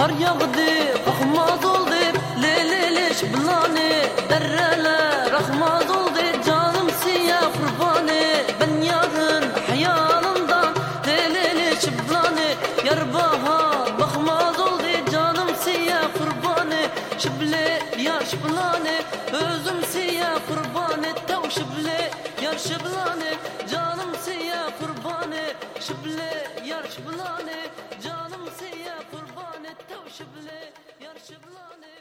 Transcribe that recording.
Kar yağdı, akmaz oldu, leyleş bulane. Derreler akmaz oldu, canım siyah kurbanı. Ben yarın hayalımdan, leyleş bulane. Yar bahar bakmaz oldu, canım siyah kurbanı. Şible yar şiblane, özüm siyah kurbanı. Tav şible yar şiblane, canım siyah kurbanı. Şible yar şiblane, canım siyah kurbanı. Tav şible yar şiblane.